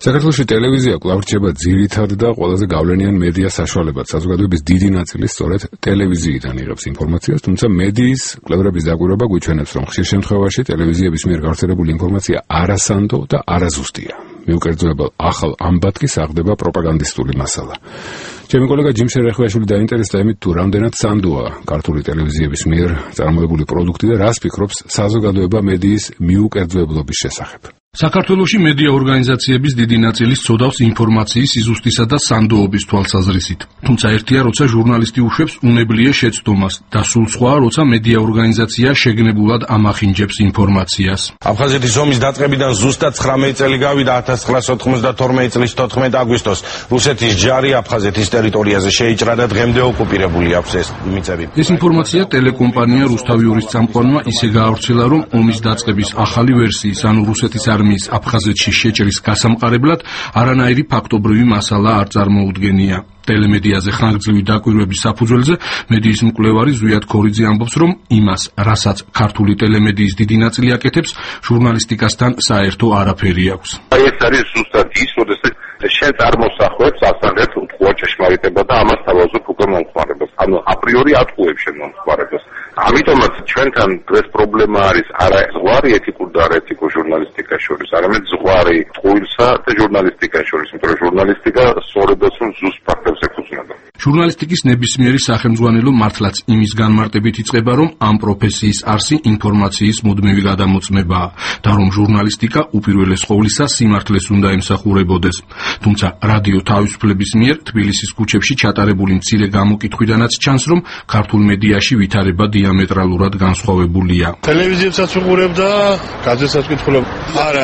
საქართველოში ტელევიზია კვლავ რჩება ძირითად და ყველაზე გავლენიან მედია საშუალებად. საზოგადოების დიდი ნაწილი სწორედ ტელევიზიიდან იღებს ინფორმაციას, თუმცა მედიის კვლევრების დაკვირვება გვიჩვენებს, რომ ხშირ შემთხვევაში ტელევიზიების მიერ გავრცელებული ინფორმაცია არასანდო და არაზუსტია. მიუკერძოებელ ახალ ამბატკის აღდება პროპაგანდისტული მასალა. ჩემი კოლეგა ჯიმ შერეხვიაშვილი დაინტერესდა იმით, თუ რამდენად სანდოა ქართული ტელევიზიების მიერ წარმოებული პროდუქტი და რას ფიქრობს საზოგადოება მედიის მიუკერძოებლობის შესახებ. საქართველოში მედია ორგანიზაციების დიდი ნაწილი სწოდავს ინფორმაციის იზუსტისა და სანდოობის თვალსაზრისით. თუმცა ერთია, როცა ჟურნალისტი უშვებს უნებლიე შეცდომას და სულ სხვაა, როცა მედია ორგანიზაცია შეგნებულად ამახინჯებს ინფორმაციას. აფხაზეთის ომის დაწყებიდან ზუსტად 19 წელი გავიდა 1992 წლის 14 აგვისტოს რუსეთის ჯარი აფხაზეთის ტერიტორიაზე შეიჭრა და დღემდე ოკუპირებული აქვს ეს მიწები. ეს ინფორმაცია ტელეკომპანია რუსთავიორის წამყვანმა ისე გაავრცელა, რომ ომის დაწყების ახალი ვერსიის, ანუ რუსეთის არმიის აფხაზეთში შეჭრის გასამყარებლად არანაირი ფაქტობრივი მასალა არ წარმოუდგენია. ტელემედიაზე ხანგრძლივი დაკვირვების საფუძველზე მედიის მკვლევარი ზვიად ქორიძე ამბობს, რომ იმას, რასაც ქართული ტელემედიის დიდი ნაწილი აკეთებს, ჟურნალისტიკასთან საერთო არაფერი აქვს. ეს არის ზუსტად ის, როდესაც შენ წარმოსახვებს ასაღებ უთქვა ჭეშმარიტება და ამას თავაზობ უკვე მომხმარებას. ანუ აპრიორი ატყუებ შენ მომხმარებას. ამიტომაც ჩვენთან დღეს პრობლემა არის არა ზღვარი ეთიკურ და არაეთიკურ ჟურნალისტიკას შორის, არამედ ზღვარი ტყუილსა და ჟურნალისტიკას შორის, იმიტომ რომ ჟურნალისტიკა სწორედაც ზუსტ ფაქტებს ეფუძნება. ჟურნალისტიკის ნებისმიერი სახელმძღვანელო მართლაც იმის განმარტებით იწყება, რომ ამ პროფესიის არსი ინფორმაციის მუდმივი გადამოწმებაა და რომ ჟურნალისტიკა უპირველეს ყოვლისა სიმართლეს უნდა ემსახურებოდეს. თუმცა რადიო თავისუფლების მიერ თბილისის ქუჩებში ჩატარებული მცირე გამოკითხვიდანაც ჩანს, რომ ქართულ მედიაში ვითარება დიამეტრალურად განსხვავებულია. ტელევიზიებსაც უყურებ და გაზეთსაც ვკითხულობ. არა,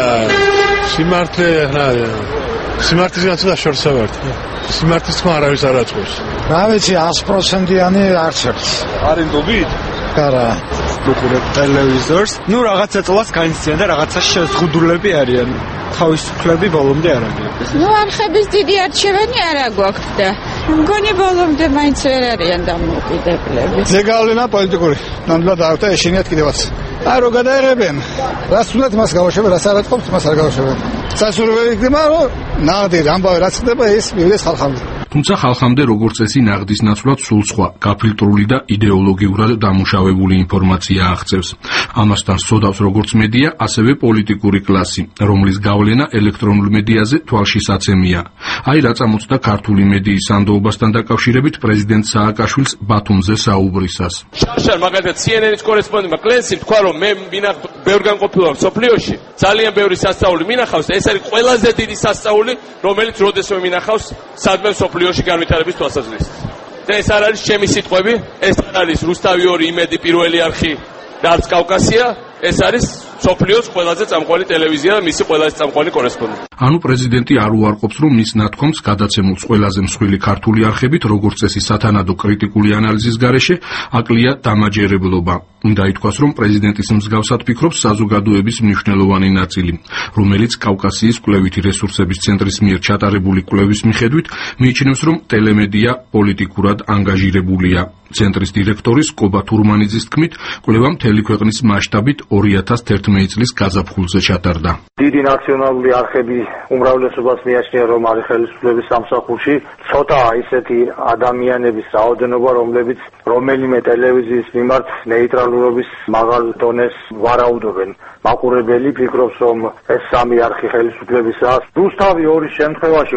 სიმართლის განცდა შორსა ვარ. სიმართლის თქმა არავის არ აწყვეს. რა ვიცი, 100%-იანი არც ერთს. არ ინდობით? არა. უყურებ ტელევიზორს. ნუ რაღაცა წლას განიცდიან და რაღაცა შეზღუდულები არიან. თავისუფლები ბოლომდე არ არის. ნუ არხების დიდი არჩევანი არ აგვაქვს და მგონი ბოლომდე მაინც ვერ არიან დამოუკიდებლები. ზეგავლენა პოლიტიკური. ნამდვილად არ და ეშინიათ კიდევაც. არ რო გადაიღებენ. რას უნდათ მას გავაშებენ, რას არ აწყობს, მას არ გავაშებენ. სასურველი იქნება, რომ ნაღდი ამბავი რაც ხდება, ეს მივიდეს ხალხამდე. თუმცა ხალხამდე როგორც წესი ნაღდის ნაცვლად სულ სხვა, გაფილტრული და იდეოლოგიურად დამუშავებული ინფორმაცია აღწევს. ამასთან სწოდავს როგორც მედია, ასევე პოლიტიკური კლასი, რომლის გავლენა ელექტრონულ მედიაზე თვალშისაცემია. აი რა წამოწდა ქართული მედიის სანდოობასთან დაკავშირებით პრეზიდენტ სააკაშვილს ბათუმზე საუბრისას. შარშან მაგალითად CNN-ის კორესპონდენტმა კლენსიმ თქვა, რომ მე ბევრგან ყოფილა სოფლიოში, ძალიან ბევრი სასწაული მინახავს, ეს არის ყველაზე დიდი სასწაული, რომელიც როდესმე მინახავს სადმე სოფლიოში განვითარების თვალსაზრისით. და ეს არ არის ჩემი სიტყვები, ეს არის რუსთავიორი იმედი პირველი არხი და არც კავკასია, ეს არის სოფლიოს ყველაზე წამყვანი ტელევიზია და მისი ყველაზე წამყვანი კორესპონდენტი. ანუ პრეზიდენტი არ უარყოფს, რომ მის ნათქვამს გადაცემულს ყველაზე მსხვილი ქართული არხებით, როგორც წესი სათანადო კრიტიკული ანალიზის გარეშე, აკლია დამაჯერებლობა. უნდა ითქვას, რომ პრეზიდენტის მსგავსად ფიქრობს საზოგადოების მნიშვნელოვანი ნაწილი, რომელიც კავკასიის კვლევითი რესურსების ცენტრის მიერ ჩატარებული კვლევის მიხედვით მიიჩნევს, რომ ტელემედია პოლიტიკურად ანგაჟირებულია. ცენტრის დირექტორის კობა თურმანიძის თქმით, კვლევა მთელი ქვეყნის მასშტაბით 2011 წლის გაზაფხულზე ჩატარდა. დიდი ნაციონალური არხები უმრავლესობას მიაჩნია, რომ არის ხელისუფლების სამსახურში, ცოტა ისეთი ადამიანების რაოდენობა, რომლებიც რომელიმე ტელევიზიის მიმართ ნეიტრალურობის მაღალ დონეს ვარაუდობენ. მაყურებელი ფიქრობს, რომ ეს სამი არხი ხელისუფლებისაა. რუსთავი ორის შემთხვევაში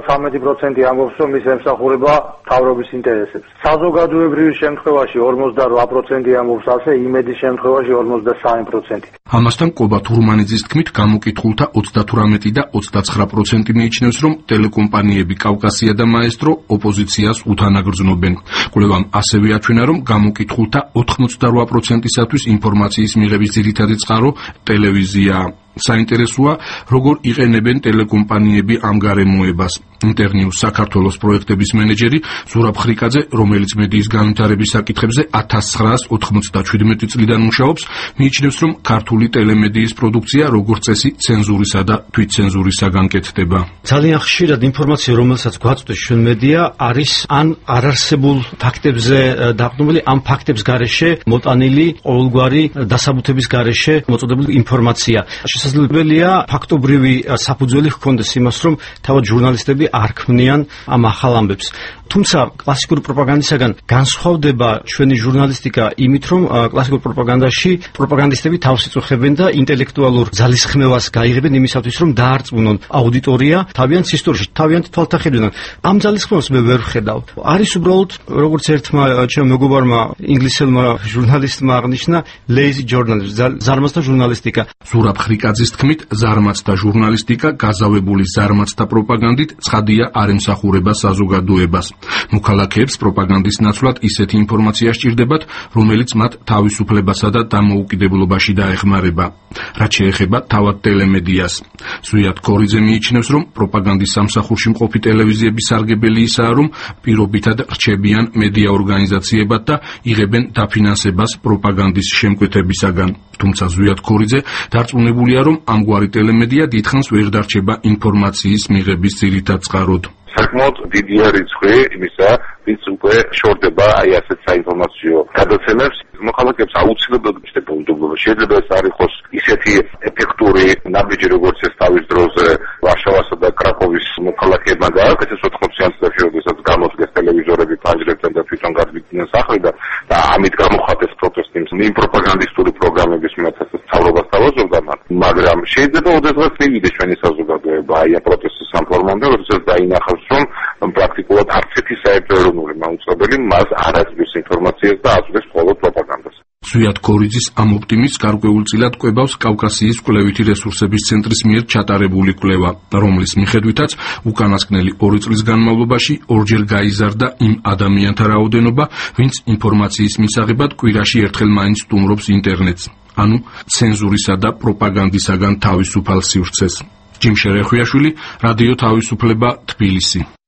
53% ამბობს, რომ ის ემსახურება მთავრობის ინტერესებს. საზოგადოებრივი შემთხვევაში 48% ამბობს ასე, იმედის შემთხვევაში 53%. ამასთან კობა თურმანიძის თქმით, გამოკითხულთა 38 და 29% მიიჩნევს, რომ ტელეკომპანიები კავკასია და მაესტრო ოპოზიციას უთანაგრძნობენ. კვლევამ ასევე აჩვენა, რომ გამოკითხულთა 88%-ისათვის ინფორმაციის მიღების ძირითადი წყარო ტელევიზიაა. საინტერესოა, როგორ იყენებენ ტელეკომპანიები ამ გარემოებას. ინტერნიუს საქართველოს პროექტების მენეჯერი ზურაბ ხრიკაძე, რომელიც მედიის განვითარების საკითხებზე 1997 წლიდან მუშაობს, მიიჩნევს, რომ ქართული ტელემედიის პროდუქცია როგორც წესი ცენზურისა და თვითცენზურისაგან კეთდება. ძალიან ხშირად ინფორმაცია, რომელსაც გვაწვდის ჩვენ მედია, არის ან არარსებულ ფაქტებზე დაყრდნობილი, ამ ფაქტებს გარეშე მოტანილი ყოველგვარი დასაბუთების გარეშე მოწოდებული ინფორმაცია. შესაძლებელია ფაქტობრივი საფუძველი ჰქონდეს იმას, რომ თავად ჟურნალისტები არ ქმნიან ამ ახალ ამბებს. თუმცა კლასიკური პროპაგანდისაგან განსხვავდება ჩვენი ჟურნალისტიკა იმით, რომ კლასიკურ პროპაგანდაში პროპაგანდისტები თავს იწუხებენ და ინტელექტუალურ ძალისხმევას გაიღებენ იმისათვის, რომ დაარწმუნონ აუდიტორია თავიანთ ისტორიაში, თავიანთ თვალთახედვიდან. ამ ძალისხმევას მე ვერ ვხედავ. არის უბრალოდ, როგორც ერთმა ჩემ მეგობარმა ინგლისელმა ჟურნალისტმა აღნიშნა, lazy journalism, ზარმაცთა ჟურნალისტიკა. ზურაბ ხრიკაძის თქმით, ზარმაცთა ჟურნალისტიკა გაზავებული ზარმაცთა პროპაგანდით ცხადია არ ემსახურება საზოგადოებას. მოქალაქეებს პროპაგანდის ნაცვლად ისეთი ინფორმაცია სჭირდებათ, რომელიც მათ თავისუფლებასა და დამოუკიდებლობაში დაეხმარება. რაც შეეხება თავად ტელემედიას. ზვიად ქორიძე მიიჩნევს, რომ პროპაგანდის სამსახურში მყოფი ტელევიზიების სარგებელი ისაა, რომ პირობითად რჩებიან მედია ორგანიზაციებად და იღებენ დაფინანსებას პროპაგანდის შემკვეთებისაგან. თუმცა ზვიად ქორიძე დარწმუნებულია, რომ ამგვარი ტელემედია დიდხანს ვერ დარჩება ინფორმაციის მიღების ძირითად წყაროდ. საკმაოდ დიდია რიცხვი იმისა, ვინც უკვე შორდება აი ასეთ საინფორმაციო გადაცემებს. მოქალაქეებს აუცილებლად მისდება უნდობლობა. შეიძლება ეს არ იყოს ისეთი ეფექტური ნაბიჯი, როგორც ეს თავის დროზე ვარშავასა და კრაკოვის მოქალაქეებმა გააკეთეს 80-იან წლებში, როდესაც გამოდგეს ტელევიზორები ფანჯრებთან და თვითონ გადმიგდნენ სახლი და ამით გამოხატეს პროტესტი იმ პროპაგანდისტური პროგრამების მიმართაც თავრობას თავაზობდა მათ. მაგრამ შეიძლება ოდესღაც მივიდეს ჩვენი საზოგადოება აი ამ პროტესტის სამფორმამდე, როდესაც დაინახავს, რომ პრაქტიკულად არც ერთი საერთო-ეროვნული მაუწყებელი მას არ აწვდის ინფორმაციას და აწვდის მხოლოდ პროპაგანდას. ზვიად ქორიძის ამ ოპტიმიზმს გარკვეულწილად კვებავს კავკასიის კვლევითი რესურსების ცენტრის მიერ ჩატარებული კვლევა, რომლის მიხედვითაც უკანასკნელი 2 წლის განმავლობაში ორჯერ გაიზარდა იმ ადამიანთა რაოდენობა, ვინც ინფორმაციის მისაღებად კვირაში ერთხელ მაინც სტუმრობს ინტერნეტს, ანუ ცენზურისა და პროპაგანდისაგან თავისუფალ სივრცეს. ჯიმ შერეხვიაშვილი, რადიო თავისუფლება, თბილისი.